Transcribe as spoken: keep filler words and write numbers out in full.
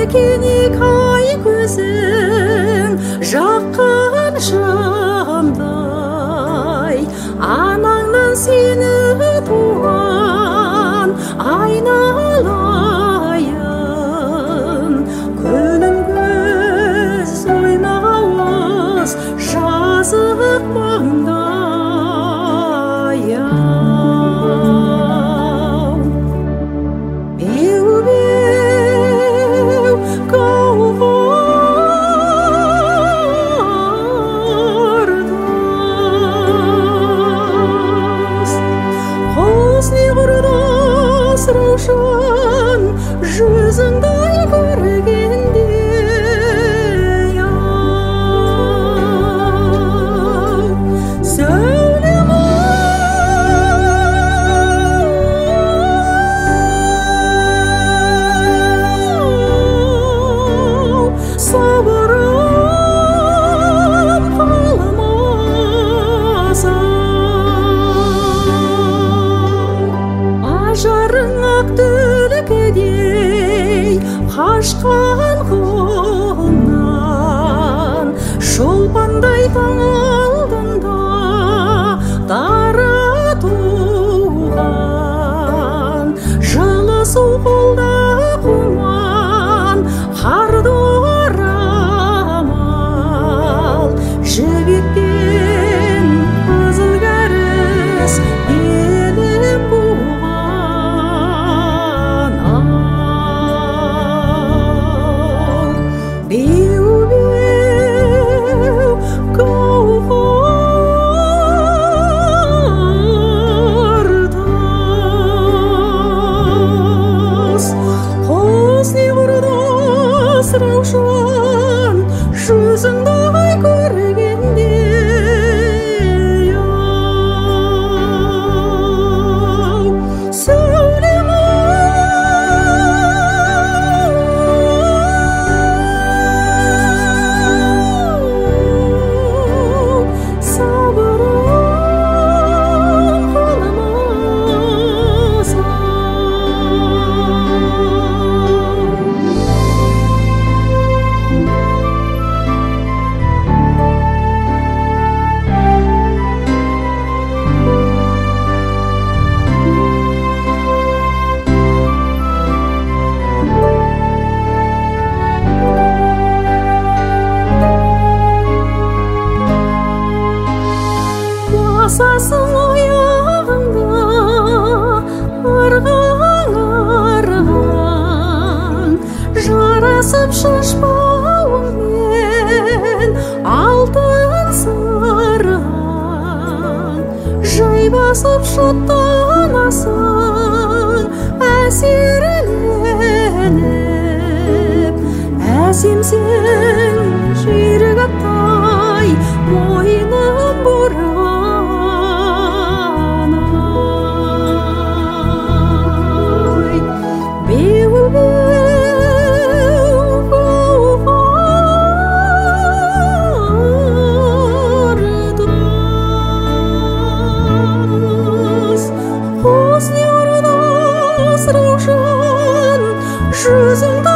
мекенек ай көзің жаққан шамдай, анаңнан сені туған айналайын. Күнім көз ойнауыз жазық маңдайым. Беу-беу қауғырдас, қосни құрдас раушан жүзіңдай көргенде, сабырым қаламаса, ажарың ақ түлкідей қашқан қолымнан, шолпандай таң алдында дара туған, жылы су қолда құман қарды орамал, жібектен қызыл кәріс елім буған. Ау, беу-беу қауғырдас, қосни құрдас раушан жүзіңдай көргенде, сәулем ау, сабырым қаламаса. Басасың аяғыңда ырғаң арған, жарасып шашбауыңмен алтын сырған, жай басып шаттанасың әсерленіп, әсемсің жүйрік аттай мойның бұрған. Ай, беу-беу қауғырдас, қосни құрдас раушан жүзіңді